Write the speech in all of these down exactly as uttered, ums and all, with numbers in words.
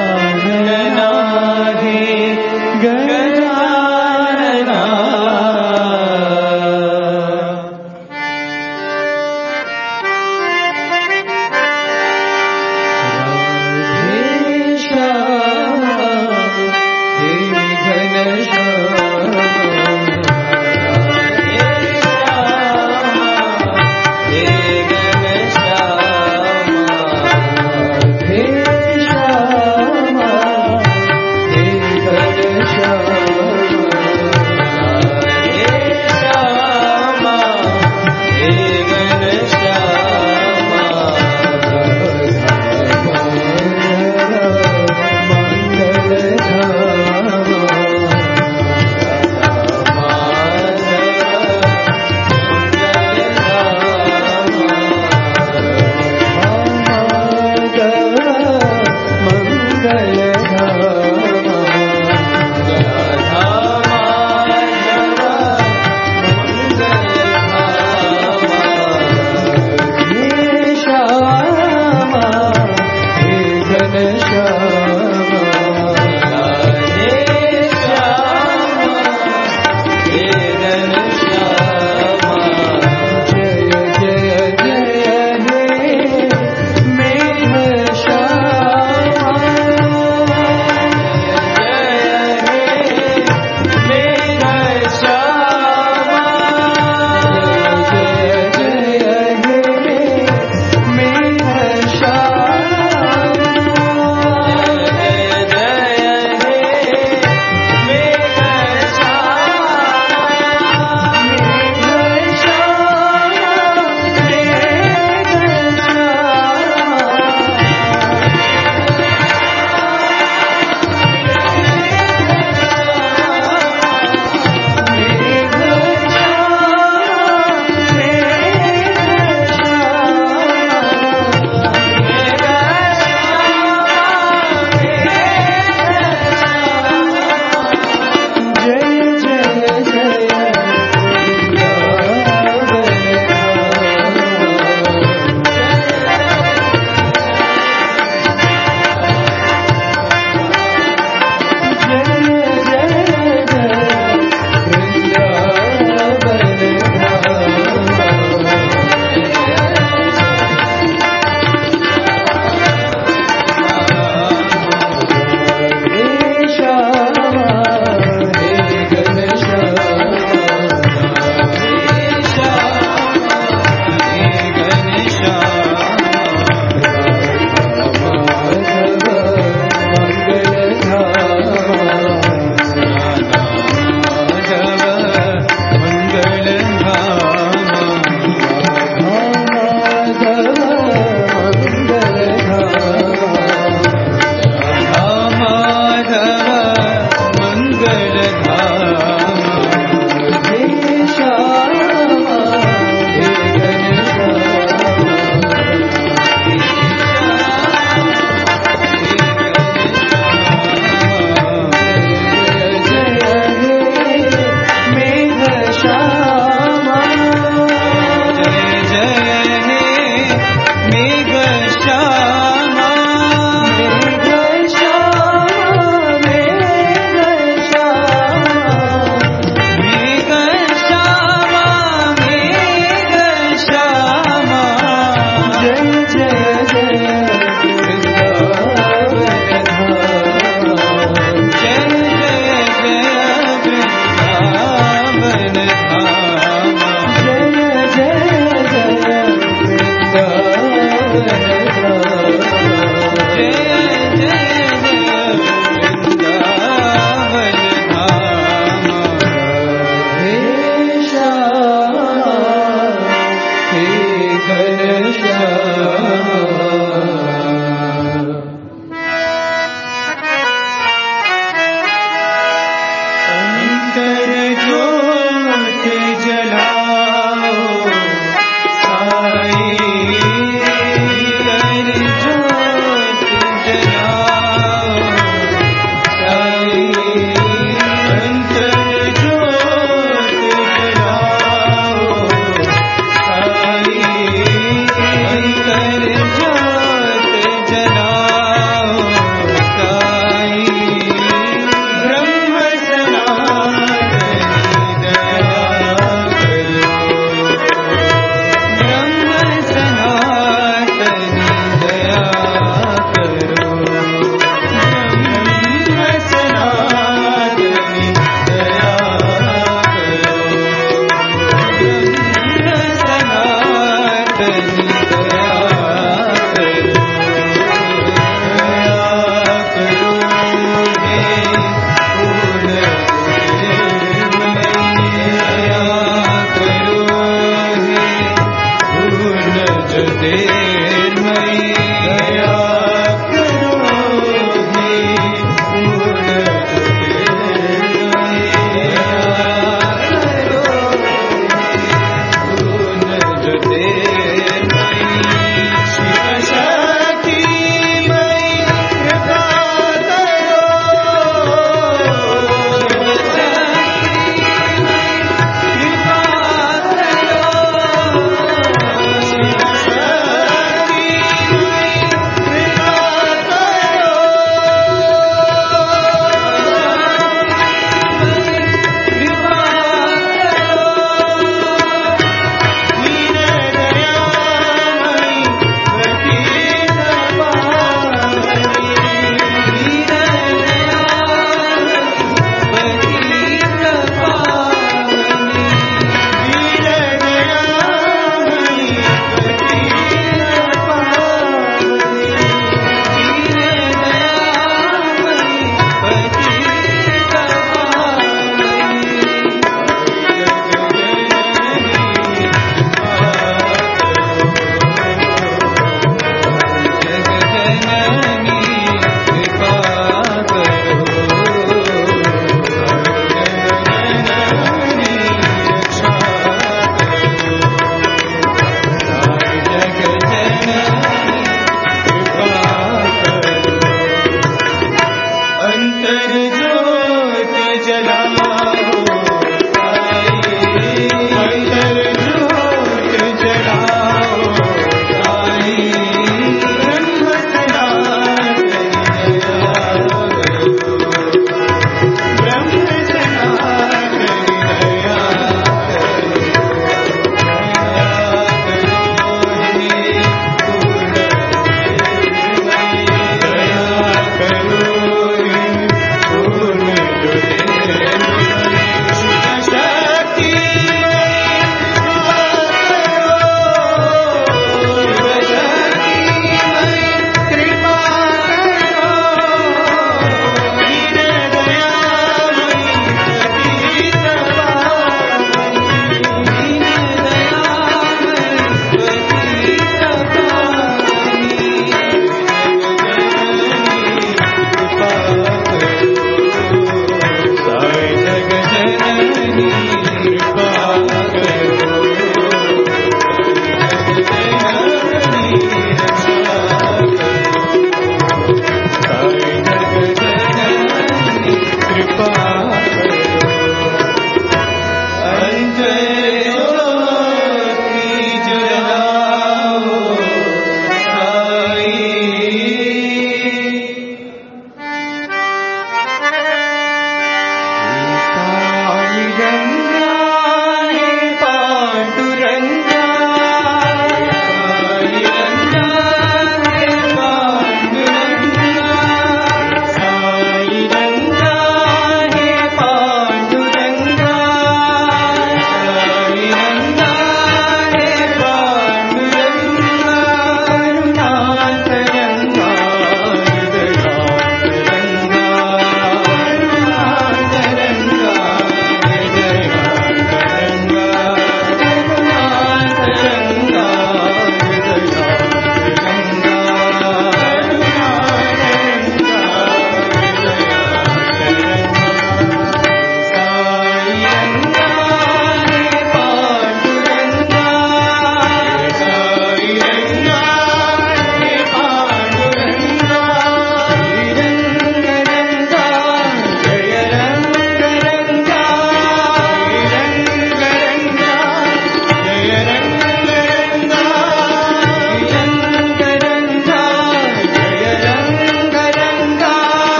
Hey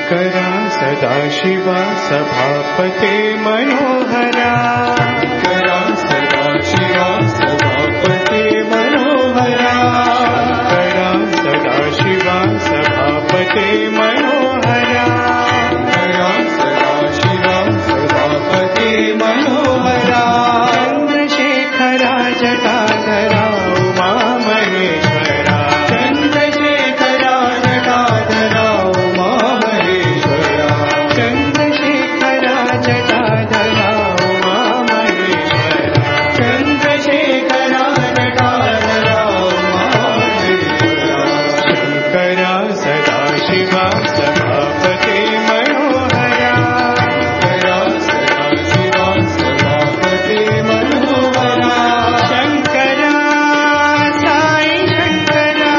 Shankara Sadashiva सभापते मनोहरा शङ्करा सदाशिवा सभापते मनोहरा शङ्करा सदाशिवा सभापते मनोहरा शङ्करा सदाशिवा सभापते मनोहरा चन्द्रशेखरा जटाधरा उमा महेश्वरा चन्द्रशेखरा जटाधरा उमा महेश्वरा चन्द्रशेखरा जटाधरा उमा महेश्वरा चन्द्रशेखरा जटाधरा उमा महेश्वरा शङ्करा सदाशिवा सभापते मनोहरा शङ्करा सदाशिवा सभापते मनोहरा शङ्करा साई शङ्करा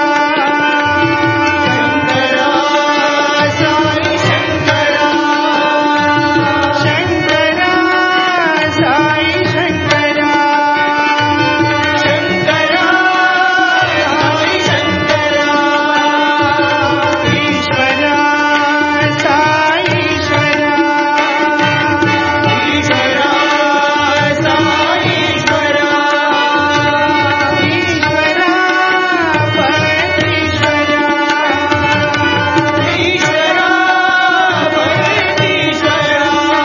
शङ्करा साई शङ्करा शङ्करा साई शङ्करा शङ्करा साई शङ्करा ईश्वरा साई ईश्वरा ईश्वरा साई ईश्वरा ईश्वरा परमेश्वरा ईश्वरा परमेश्वरा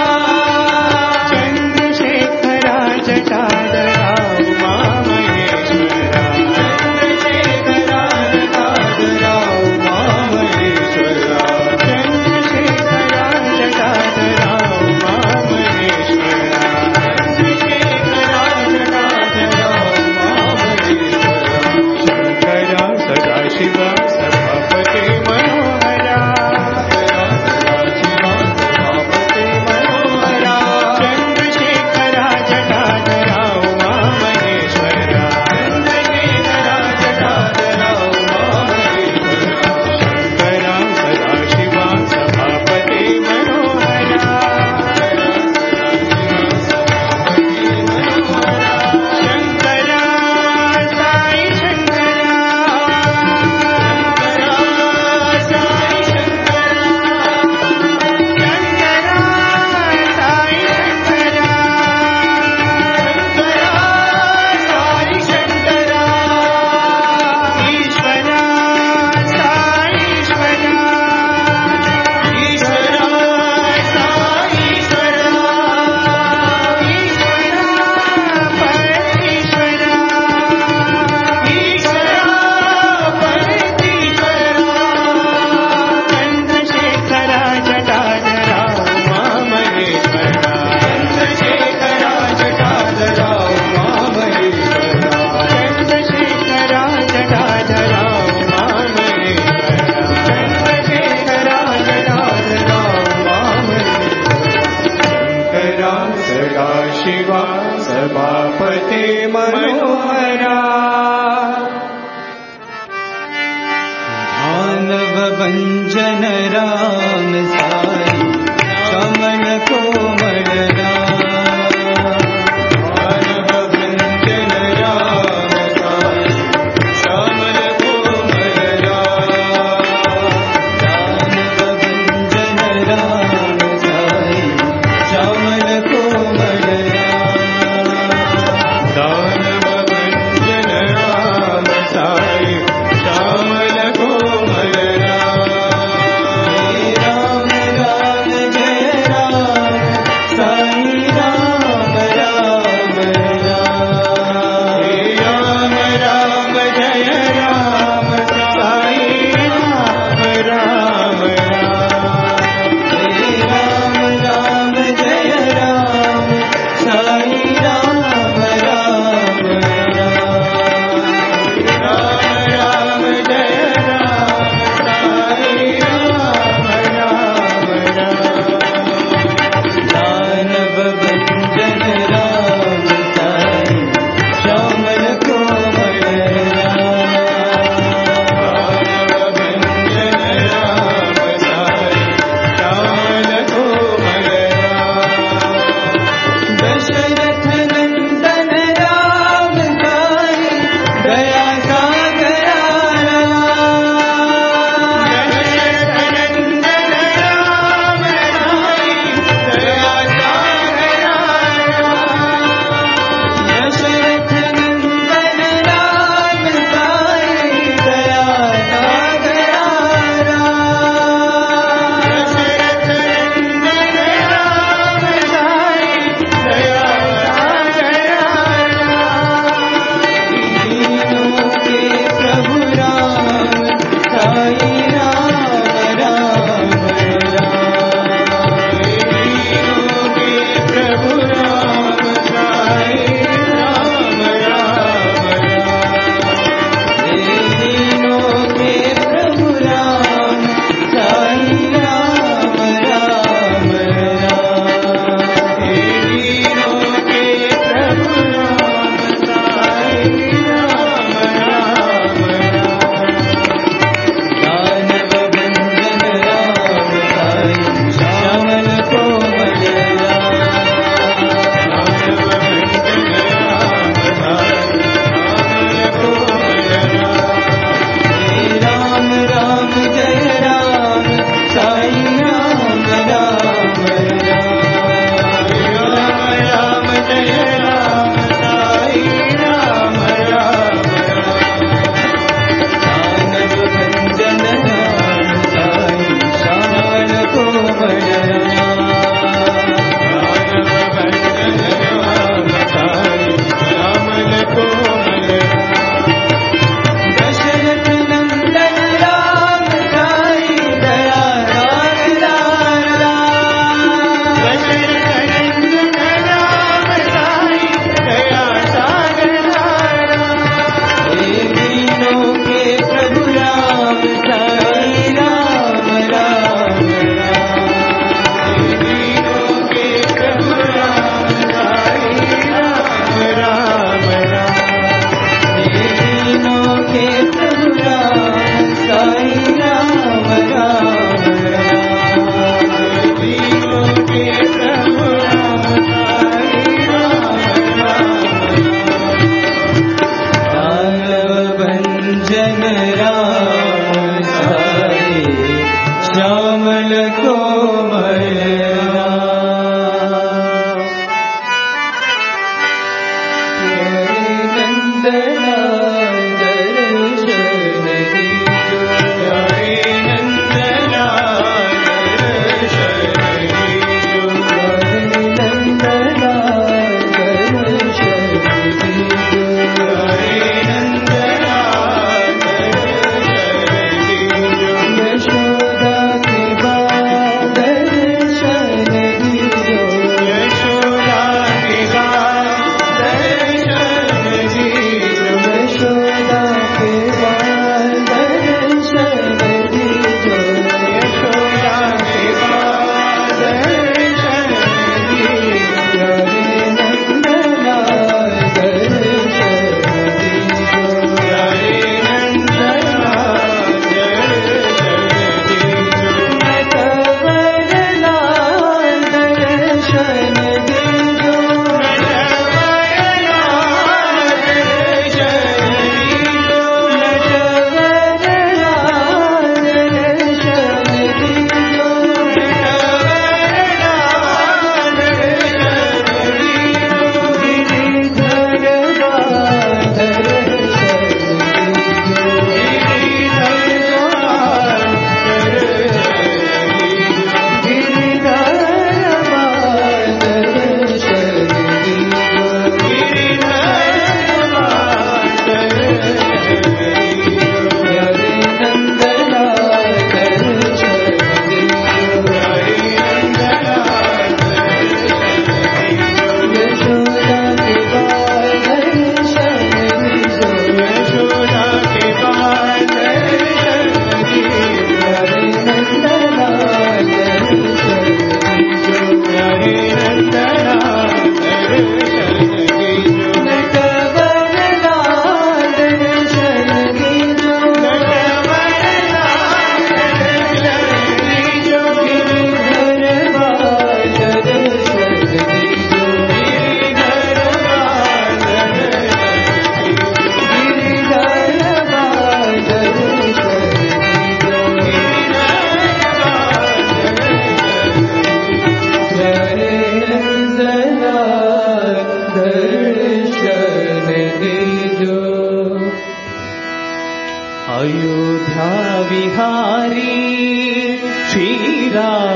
चन्द्रशेखरा जटाधरा उमा महेश्वरा चन्द्रशेखरा जटाधरा उमा महेश्वरा चन्द्रशेखरा जटाधरा उमा महेश्वरा चन्द्रशेखरा जटाधरा उमा महेश्वरा शङ्करा सदाशिवा सभापते मनोहरा शङ्करा सदाशिवा सभापते मनोहरा चन्द्रशेखरा जटाधरा उमा महेश्वरा चन्द्रशेखरा जटाधरा उमा महेश्वरा शङ्करा सदाशिवा सभापते मनोहरा शङ्करा साई शङ्करा शङ्करा साई शङ्करा शङ्करा साई शङ्करा शङ्करा साई शङ्करा ईश्वरा साई ईश्वरा ईश्वरा साई ईश्वरा ईश्वरा परमेश्वरा ईश्वरा परमेश्वरा चन्द्रशेखरा जटाधरा उमा महेश्वरा चन्द्रशेखरा जटाधरा उमा महेश्वरा चन्द्रशेखरा जटाधरा उमा महेश्वरा चन्द्रशेखरा जटाधरा उमा महेश्वरा शङ्करा सदाशिवा सभापते मनोहरा मानव भंजन राम साई शमन कोमल मानव भंजन राम साई शमन कोमल मानव भंजन राम साई शमन कोमल दानव भंजन राम साई श्यामल कोमल राम राम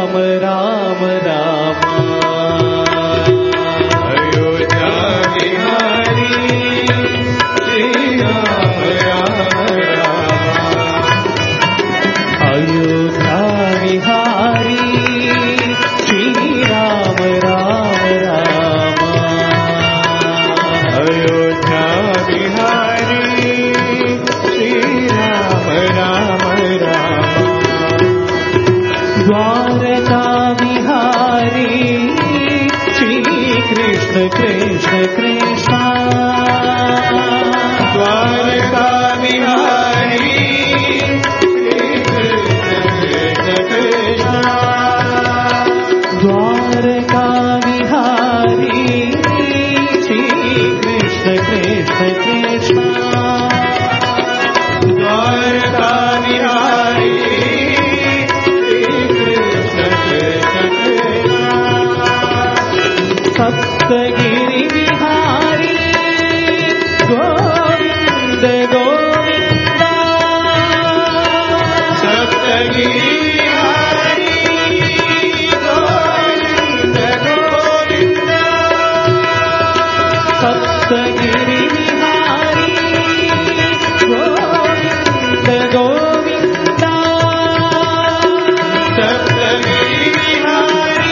राम राम राम अयोध्या बिहारी श्री राम राम राम अयोध्या बिहारी श्री राम राम राम अयोध्या बिहारी श्री राम राम राम द्वारका बिहारी श्री कृष्ण कृष्ण कृष्ण द्वारका बिहारी श्री कृष्ण कृष्ण कृष्ण द्वारका बिहारी श्री कृष्ण कृष्ण कृष्ण द्वारका बिहारी सप्तगिरि बिहारी गोविंद गोविंद सप्तगिरि बिहारी गोविंद गोविंद सप्तगिरि बिहारी गोविंद गोविंद सप्तगिरि बिहारी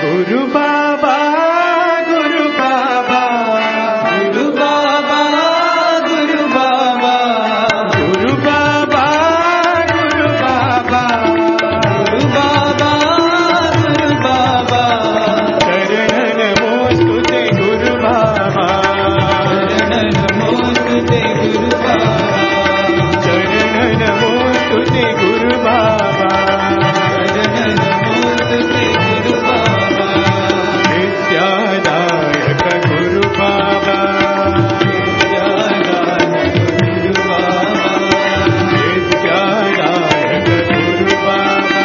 गुरु बाबा गुरु बाबा गुरु बाबा गुरु बाबा गुरु बाबा गुरु बाबा गुरु बाबा गुरु बाबा शरण नमोस्तुते गुरु बाबा शरण नमोस्तुते गुरु बाबा शरण नमोस्तुते गुरु बाबा शरण नमोस्तुते गुरु बाबा नित्यादायक गुरु बाबा नित्यादायक गुरु बाबा नित्यादायक गुरु बाबा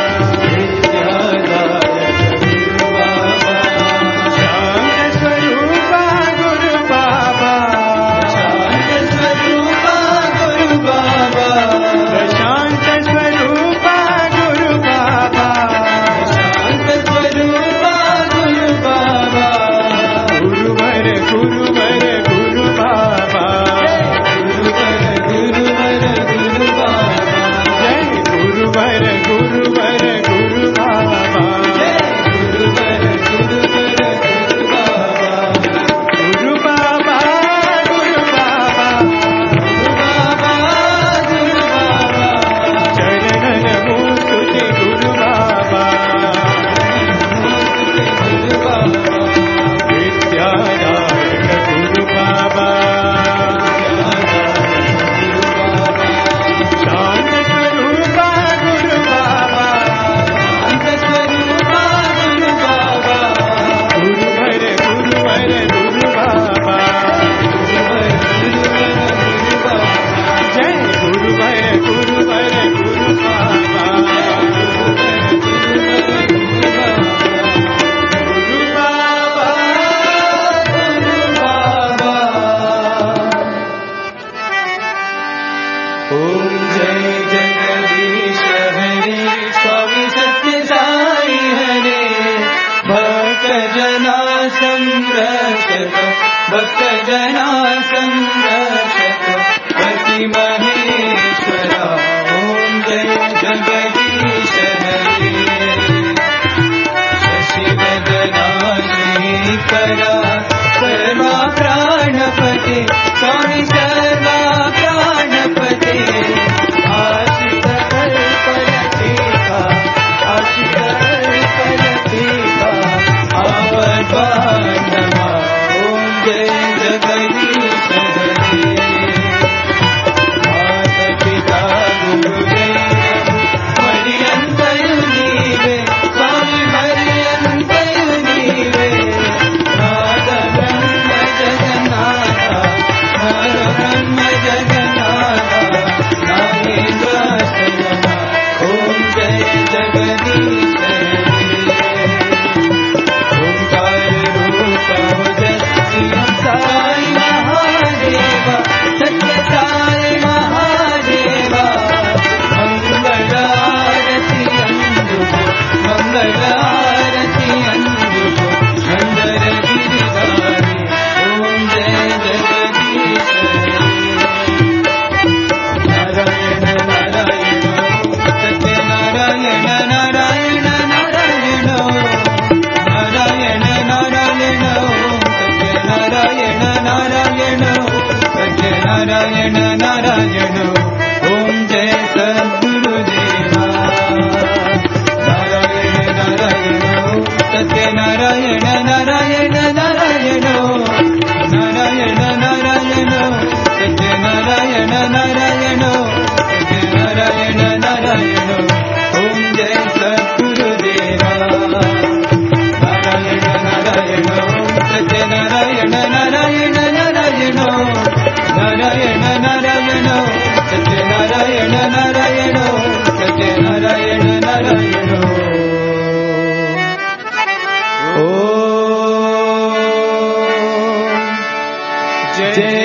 नित्यादायक गुरु बाबा शांत स्वरूपा गुरु बाबा शांत स्वरूपा गुरु बाबा शांत स्वरूपा गुरु बाबा शांत स्वरूपा गुरु बाबा गुरुवर गुरुवर गुरु बाबा गुरुवर गुरुवर गुरु बाबा जय गुरुवर गुरुवर गुरु बाबा जय गुरुवर गुरुवर गुरु बाबा गुरु बाबा गुरु बाबा गुरु बाबा गुरु बाबा शरण नमोस्तुते गुरु बाबा गुरु बाबा नित्यादायक गुरु बाबा शांत स्वरूपा गुरु बाबा शांत स्वरूपा गुरु बाबा गुरुवर गुरुवर गुरु बाबा गुरुवर गुरुवर गुरु बाबा जय गुरुवर गुरुवर गुरु बाबा गुरुवर गुरुवर गुरु बाबा गुरु बाबा गुरु बाबा ओम जय जगदीश हरे स्वामी सत्य साई हरे भक्त जना संरक्षक भक्त जना संरक्षक पति महेश्वरा ओम जय जगदीश हरे शशिवदना श्रीकरा सर्वा प्राणपते स्वामी सर्वा प्राणपते आशिष कल्पलतीका आशिष कल्पलतीका आवद्वानमा ओम जय जगदीश हरे मात पिता गुरुदेव मर्यन्तयु नीवे स्वामी मर्यन्तयु नीवे नाथ ब्रह्म जगन्नाथ नाथ ब्रह्म जगन्नाथ नागेन्द्राश्रयः ओम जय जगदीश हरे ओंकार रूप ओजस्वी साई महादेव सत्य साई महादेव मंगल आरती अंजुको मंगल आरती अंजुको मंदर गिरिधारी ओम जय जगदीश हरे नारायण नारायण सत्य नारायण नारायण नारायण नारायण नारायण सत्य नारायण नारायण सत्य नारायण नारायण ओम जय सद्गुरुदेवा नारायण नारायण सत्य नारायण नारायण नारायण नारायण नारायण सत्य नारायण नारायण सत्य नारायण नारायण ओम जय सद्गुरुदेवा नारायण नारायण सत्य नारायण नारायण नारायण नारायण नारायण सत्य नारायण नारायण सत्य नारायण नारायण ओम जय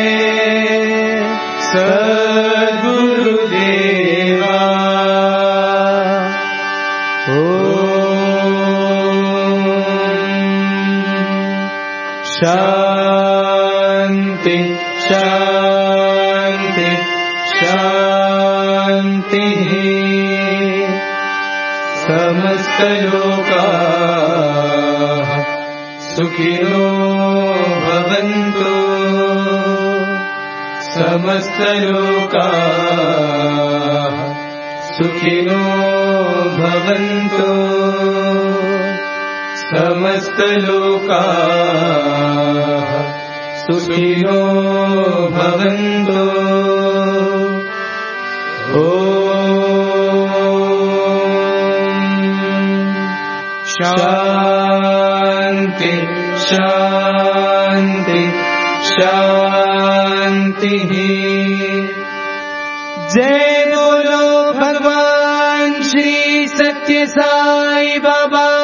सद्गुरुदेवा ओम शांति शांति शांति समस्त लोका सुखिनो भवन्तु समस्तलोकाः सुखिनो भवन्तु समस्तलोकाः सुखिनो भवन्तु ॐ शान्ति शान्ति शान्तिः। जय बोलो भगवान श्री सत्य साई बाबा